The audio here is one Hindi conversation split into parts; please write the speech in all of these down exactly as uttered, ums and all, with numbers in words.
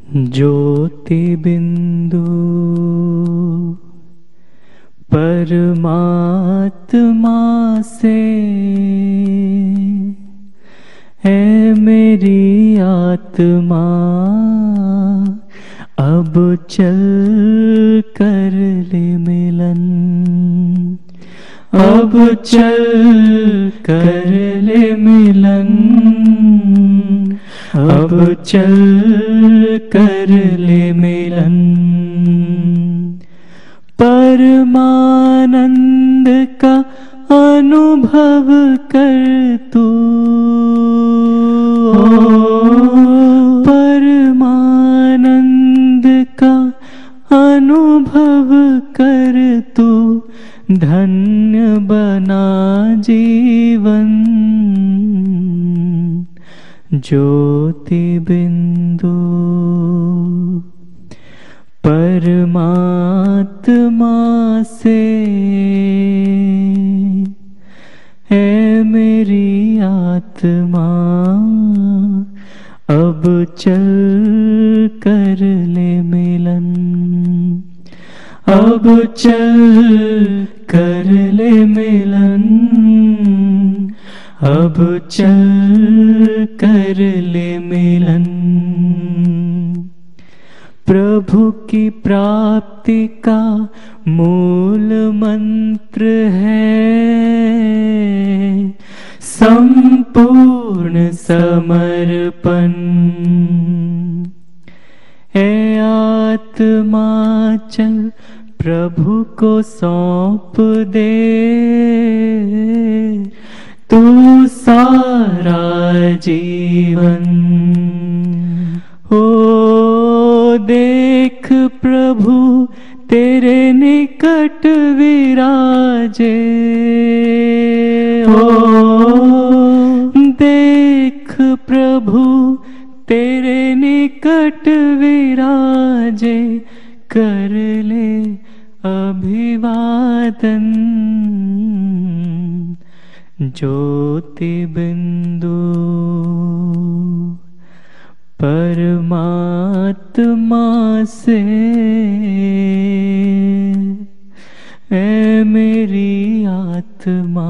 ज्योति बिंदु परमात्मा से है मेरी आत्मा, अब चल कर ले मिलन, अब चल कर ले मिलन, अब चल कर ले मिलन। परमानंद का अनुभव कर तू, परमानंद का अनुभव कर तू, धन्य बना जीवन। ज्योति बिंदु परमात्मा से है मेरी आत्मा, अब चल कर ले मिलन, अब चल कर ले मिलन, अब चल कर ले मिलन। प्रभु की प्राप्ति का मूल मंत्र है संपूर्ण समर्पण। हे आत्मा चल प्रभु को सौंप दे, तू सारा जीवन। ओ देख प्रभु तेरे निकट विराजे, ओ देख प्रभु तेरे निकट विराजे, कर ले अभिवादन। ज्योति बिंदु परमात्मा से है मेरी आत्मा,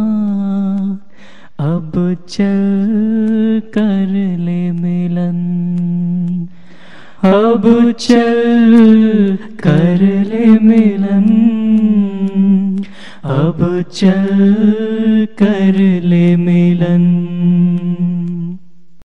अब चल कर ले मिलन, अब चल कर ले मिलन, अब चल कर ले मिलन।